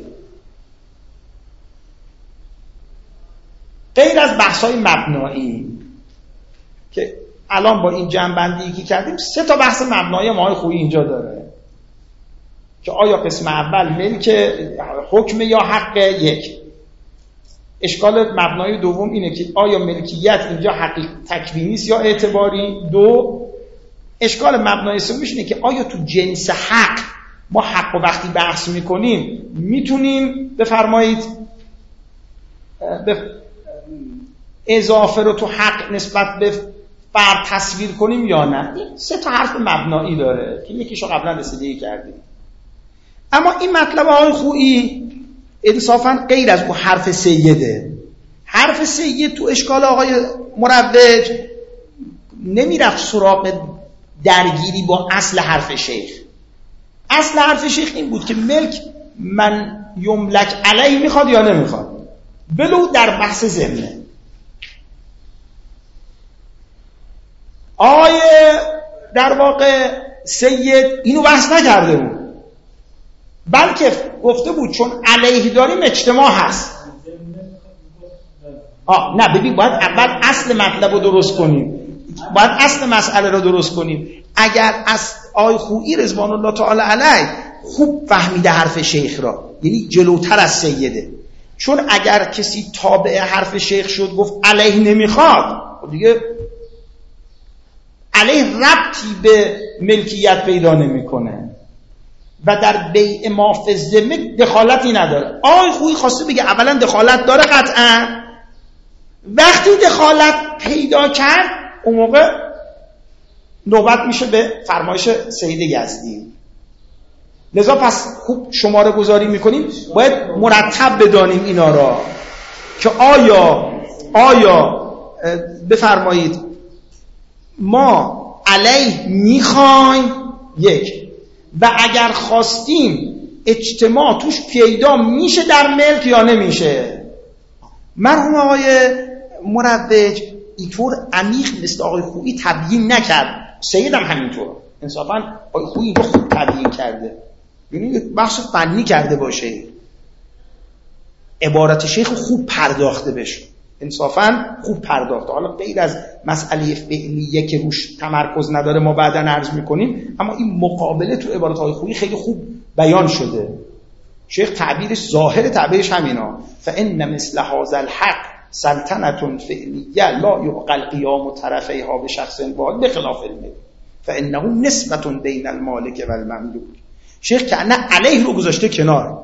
غیر از بحث‌های مبنایی که الان با این جنبندی که کردیم سه تا بحث مبنایی ما خویی اینجا داره که آیا قسم اول ملک حکم یا حق یک. اشکال مبنای دوم اینه که آیا ملکیت اینجا حقیق تکوینی است یا اعتباری. دو اشکال مبنای سومش اینه که آیا تو جنس حق ما حق و وقتی بحث میکنیم میتونیم بفرمایید اضافه رو تو حق نسبت به فرد تصویر کنیم یا نه. سه تا حرف مبنایی داره که یکیشو قبلا رسیدگی کردیم. اما این مطلب آقای خویی انصافاً غیر از اون حرف سیده. حرف سید تو اشکال آقای مروج نمیرفت سراغ درگیری با اصل حرف شیخ. اصل حرف شیخ این بود که ملک من یملک علیه میخواد یا نمیخواد، بلو در بحث ذمه. آقای در واقع سید اینو بحث نکرده بود، بلکه گفته بود چون علیه داریم اجتماع هست. آه نه ببین باید اول اصل مطلب رو درست کنیم، باید اصل مسئله رو درست کنیم. اگر از آقای خویی رضوان الله تعالی علیه خوب فهمیده حرف شیخ را، یعنی جلوتر از سیده، چون اگر کسی تابع حرف شیخ شد گفت علیه نمیخواد دیگه علیه ربطی به ملکیت پیدا نمیکنه و در بیع ما فی الذمه دخالتی نداره. آقای خویی خواسته بگه اولا دخالت داره قطعا، وقتی دخالت پیدا کرد اون موقع نوبت میشه به فرمایش سید یزدی. لذا پس خوب شماره گذاری میکنیم، باید مرتب بدانیم اینا را که آیا آیا بفرمایید ما علیه میخوایم یک، و اگر خواستیم اجتماع توش پیدا میشه در ملک یا نمیشه. مرحوم آقای مروج اینطور عمیق مثل آقای خویی تبیین نکرد، سید هم همینطور. انصافا آقای خویی اینطور خوب تبیین کرده. یعنی بحث فنی کرده باشه، عبارت شیخ خوب پرداخته بشه، انصافاً خوب پرداخته. حالا غیر از مسئله فعلیه که روش تمرکز نداره ما بعداً عرض میکنیم، اما این مقابله تو عبارت‌های خوبی خیلی خوب بیان شده. شیخ تعبیرش ظاهر تعبیرش همینا، فإن مثل هذا الحق سلطنة فعلیه لا یعقل قیام طرفیها به شخص واحد بخلاف علمه فإنه نسبة بین المالک و المملوک. شیخ که نه علیه رو گذاشته کنار،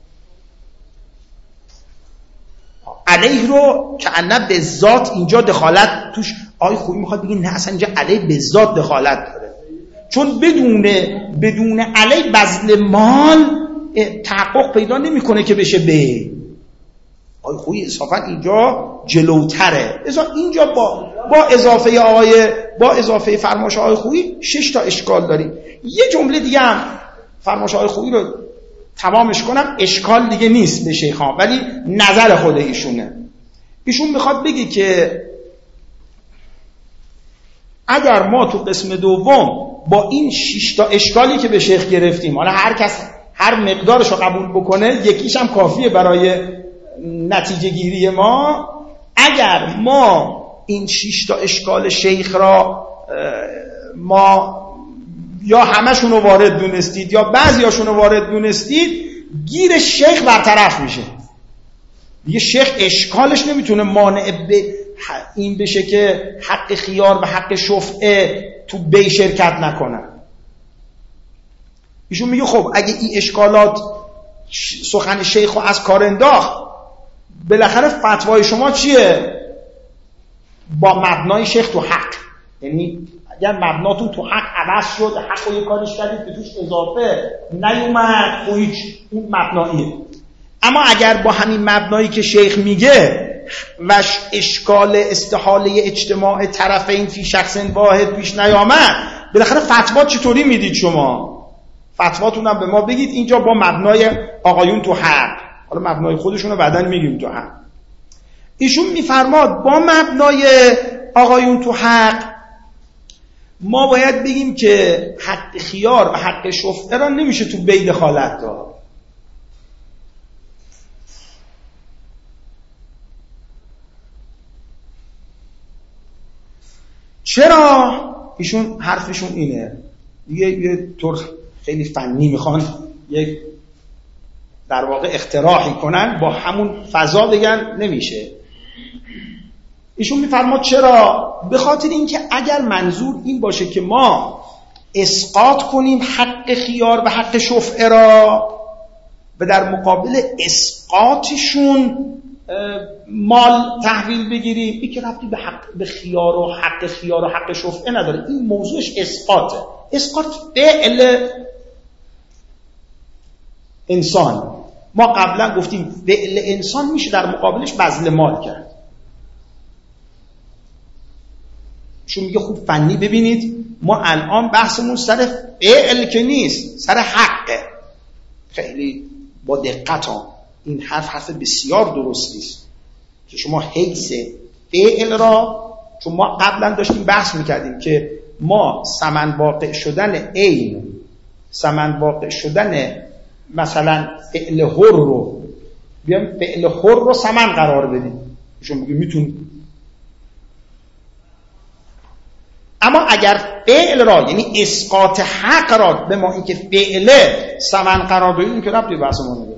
علیه رو که نه به ذات اینجا دخالت توش. آقای خوبی میخواد بگه نه اصلا اینجا علیه به ذات دخالت داره، چون بدون بدون علیه بذل مال تحقق پیدا نمیکنه که بشه به. آقای خوبی انصافا اینجا جلوتره. اینجا با با اضافه آقای با اضافه فرمایش آقای خوبی شش تا اشکال داریم. یه جمله دیگه هم فرمایش آقای خوبی رو تمامش کنم، اشکال دیگه نیست به شیخان، ولی نظر خود ایشونه. ایشون میخواد بگه که اگر ما تو قسم دوم با این شش تا اشکالی که به شیخ گرفتیم، حالا هر کس هر مقدارش رو قبول بکنه یکیش هم کافیه برای نتیجه گیری ما، اگر ما این شش تا اشکال شیخ را ما یا همشون رو وارد دونستید یا بعضیاشون رو وارد دونستید، گیر شیخ برطرف میشه. دیگه شیخ اشکالش نمیتونه مانع به این بشه که حق خیار و حق شفعه تو بی شرکت نکنن. ایشون میگه خب اگه این اشکالات سخن شیخ رو از کار انداخت، بالاخره فتوای شما چیه؟ با مبنای شیخ تو حق، یعنی اگر مبناتون تو حق عوض شد، حق رو یه کارش کردید به توش اضافه نیومد، خب هیچ، اون مبناییه. اما اگر با همین مبنایی که شیخ میگه و اشکال استحاله اجتماع طرفین فی شخص واحد پیش نیامد، بالاخره فتوا چطوری میدید شما؟ فتواتون هم به ما بگید اینجا با مبنای آقایون تو حق. حالا مبنای خودشون رو بعداً میگیم تو حق. ایشون میفرماد با مبنای آقایون تو حق ما باید بگیم که حق خیار و حق شفعه را نمیشه تو بی دخالت داد. چرا؟ ایشون حرفشون اینه، یه یه طور خیلی فنی میخوان یک در واقع اختراعی کنن، با همون فضا بگن نمیشه. ایشون میفرماد چرا؟ به خاطر اینکه اگر منظور این باشه که ما اسقاط کنیم حق خیار و حق شفعه را و در مقابل اسقاطشون مال تحویل بگیریم، این که ربطی به حق به خیار و حق خیار و حق شفعه نداره. این موضوعش اسقاطه. اسقاط فعل انسان. ما قبلا گفتیم فعل انسان میشه در مقابلش بذل مال کرد. چون میگه خوب فنی ببینید، ما الان بحثمون سر فعل که نیست، سر حقه. خیلی با دقت ها، این حرف حرف بسیار درست نیست که شما حیث فعل را، چون ما قبلا داشتیم بحث میکردیم که ما ثمن واقع شدن عین، ثمن واقع شدن مثلا فعل حر رو بیام فعل حر رو ثمن قرار بدیم، شما میگه میتونید. اما اگر فعل را، یعنی اسقاط حق را به ما اینکه فعل ثمن قرار بدیم، که ربطی بحث ما نداره.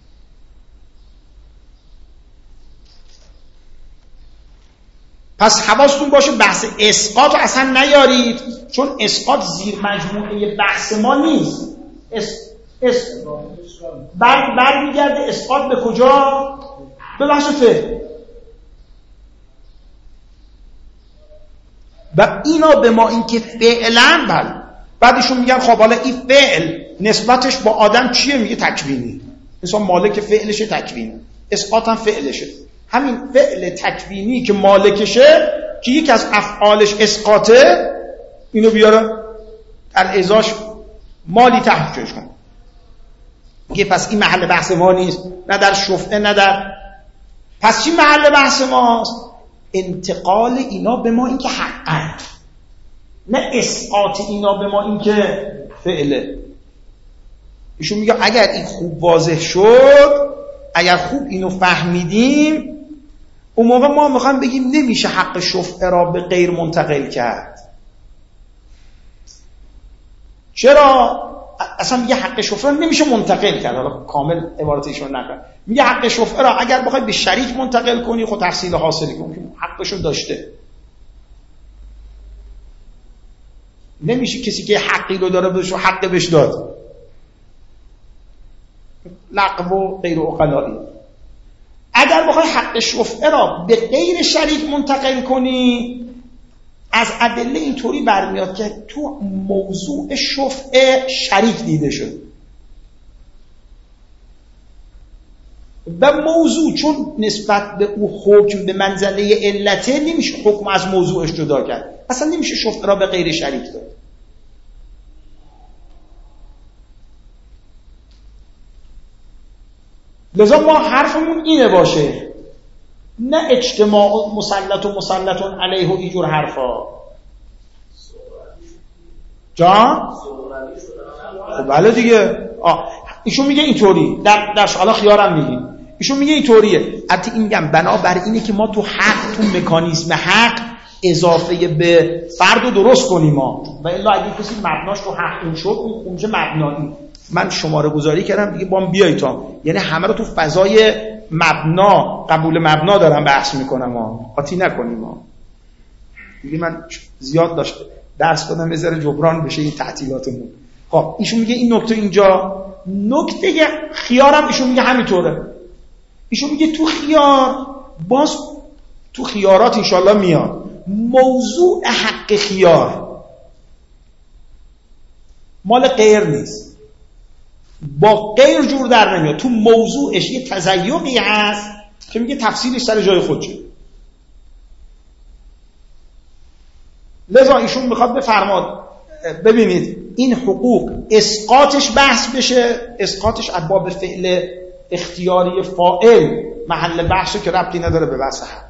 پس حواستون باشه بحث اسقاط رو اصلا نیارید، چون اسقاط زیر مجموعه بحث ما نیست. اس اس بر بر میگرده اسقاط به کجا؟ به بحث فعل. و اینا به ما این که فعلا بل بعدشون میگن خب حالا این فعل نسبتش با آدم چیه؟ میگه تکوینی. مثلا مالک فعلشه تکوینی، اسقاط هم فعلشه. همین فعل تکوینی که مالکشه، که یکی از افعالش اسقاطه، اینو بیاره در ازاش مالی تحقیقش کن. میگه پس این محل بحث ما نیست، نه در شفعه نه در. پس چی محل بحث ماست؟ انتقال اینا به ما این که حقن، نه اسقاط اینا به ما این که فعله. ایشون میگه اگر این خوب واضح شد، اگر خوب اینو فهمیدیم، اون موقع ما میخوایم بگیم نمیشه حق شفعه را به غیر منتقل کرد. چرا؟ اصلا میگه حق شفعه را نمیشه منتقل کرد. حالا کامل عبارت ایشون نکنه، میگه حق شفعه را اگر بخوای به شریک منتقل کنی خود تحصیل حاصلی کنی، حقشو داشته. نمیشه کسی که حقی رو داره بهش حق بهش داد. لغو و غیر عقلائی. اگر بخوای حق شفعه را به غیر شریک منتقل کنی، از ادله اینطوری برمیاد که تو موضوع شفعه شریک دیده شد و موضوع چون نسبت به او حکم به منزله علته، نمیشه حکم از موضوعش جدا کرد. اصلا نمیشه شفعه را به غیر شریک داد. لذا ما حرفمون اینه باشه، نه اجتماع مسلط و مسلطون علیه و اینجور حرفا. جان؟ خب بله دیگه. آه. ایشون میگه اینطوری، در در حالا خیارم میگیم، ایشون میگه اینطوریه. البته این میگم بنابر اینه که ما تو حق، تو مکانیزم حق اضافه به فرد رو درست کنیم ما، و الا اگه کسی مبناش تو حق اون شد، اون میشه مبنایی. من شماره گذاری کردم دیگه، با هم بیایی تا، یعنی همه رو تو فضای مبنا، قبول مبنا دارم بحث میکنم ها، قاطی نکنیم ها. دیگه من زیاد داشته درس دادم، یه ذره جبران بشه این تعطیلاتمون. خب ایشون میگه این نکته اینجا، نکته خیارم ایشون میگه همینطوره. ایشون میگه تو خیار، باز تو خیارات انشالله میاد موضوع حق خیار مال غیر نیست، با غیر جور در نمیاد. تو موضوعش یه تزیقی هست که میگه تفصیلش سر جای خودشه. لذا ایشون میخواد بفرماد ببینید این حقوق اسقاطش بحث بشه، اسقاطش از باب فعل اختیاری فاعل محل بحثه که ربطی نداره به بحث حق.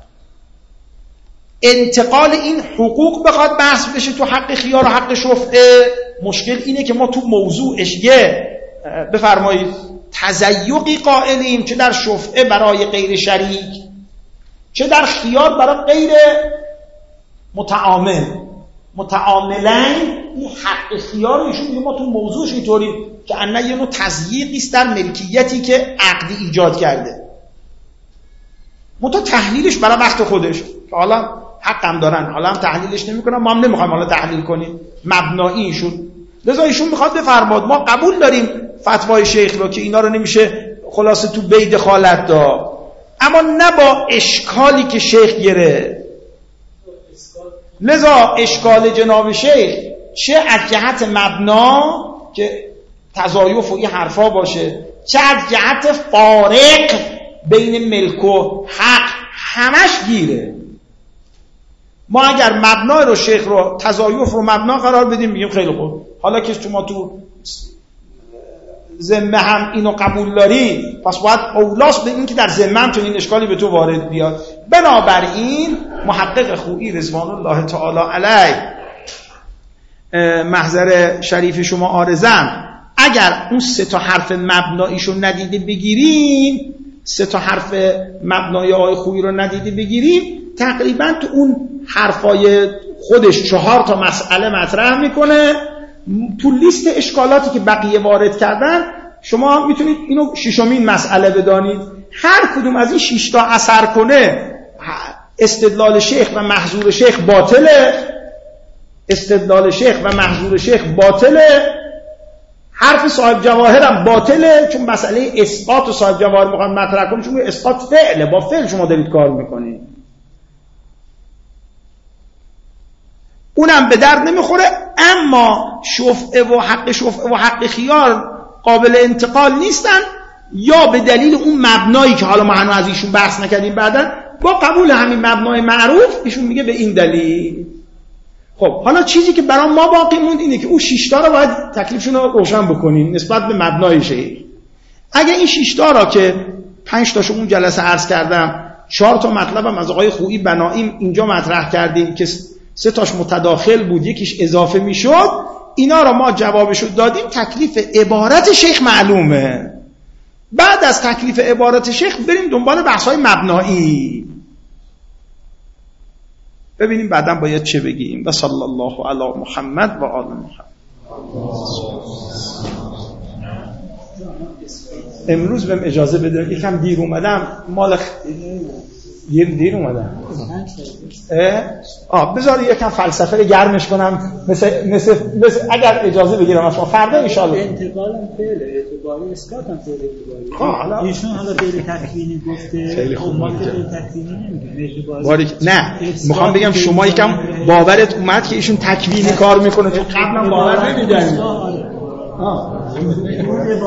انتقال این حقوق بخواد بحث بشه تو حق خیار و حق شفعه، مشکل اینه که ما تو موضوعش یه بفرمایید تزیقی قائلیم، چه در شفعه برای غیر شریک، چه در خیار برای غیر متعامل. متعاملن این حق خیار ایشون میگه ما تو موضوعش اینطوری که انه یه نوع تضییقی است در ملکیتی که عقدی ایجاد کرده. منتها تحلیلش برای وقت خودش که حالا حقم دارن، حالا هم تحلیلش نمیکنن، ما هم نمیخوایم حالا تحلیل کنیم، مبنایی ایشون. لذا ایشون میخواد بفرماد ما قبول داریم فتوای شیخ رو که اینا رو نمیشه خلاصه تو بی دخالت داد، اما نه با اشکالی که شیخ گره. لذا اشکال جناب شیخ چه از جهت مبنا که تضایف و این حرفا باشه، چه از جهت فارق بین ملک و حق، همش گیره. ما اگر مبنا رو شیخ رو تضایف رو مبنا قرار بدیم بگیم خیلی خوب، حالا که شما تو ذمه هم اینو قبول داری، پس باید اولاس به این که در ذمه هم چنین اشکالی به تو وارد بیاد. بنابراین محقق خویی رضوان الله تعالی علیه، محضر شریف شما عارضم، اگر اون سه تا حرف مبناییشو ندیده بگیریم، سه تا حرف مبنای آقای خویی رو ندیده بگیریم، تقریبا تو اون حرفای خودش چهار تا مسئله مطرح میکنه. تو لیست اشکالاتی که بقیه وارد کردن شما میتونید اینو ششمین مسئله بدانید. هر کدوم از این شش تا اثر کنه، استدلال شیخ و محظور شیخ باطله، استدلال شیخ و محظور شیخ باطله، حرف صاحب جواهر هم باطله، چون مسئله اثبات و صاحب جواهر میخوان مطرح کنید، چون اثبات فعله، با فعل شما دارید کار میکنید، اونم به درد نمیخوره. اما شفعه و حق شفعه و حق خیار قابل انتقال نیستن، یا به دلیل اون مبنایی که حالا ما هنوز از ایشون بحث نکردیم، بعدن با قبول همین مبنای معروف ایشون میگه به این دلیل. خب حالا چیزی که برای ما باقی موند اینه که اون شش تا رو باید تکلیفشون رو روشن بکنیم نسبت به مبنای شیخ. اگه این شش تا را که پنج تاشو اون جلسه عرض کردم، چهار تا مطلبم از آقای خویی بنائیم اینجا مطرح کردیم که سه تاش متداخل بود، یکیش اضافه میشد، اینا رو ما جوابشو دادیم. تکلیف عبارت شیخ معلومه. بعد از تکلیف عبارت شیخ بریم دنبال بحث‌های مبنایی، ببینیم بعداً باید چه بگیم. و صلی الله علی محمد و آل محمد. امروز بهم اجازه بده یکم دیر اومدم، مال خ... دیر دیر اومدم. آه بذار یکم فلسفه رو گرمش کنم، مثل مثل, مثل اگر اجازه بگیرم از شما فردا ان شاء الله. انتقالم فعل اعتباری، اسکات هم فعل اعتباری. ایشون حالا فعل تکوینی گفته، خیلی خوب ما فعل تکوینی نمیگیم، اعتباری. باریک نه، میخوام بگم شما یکم باورت اومد که ایشون تکوینی کار میکنه، تو قبلا باور نمی‌داشتید.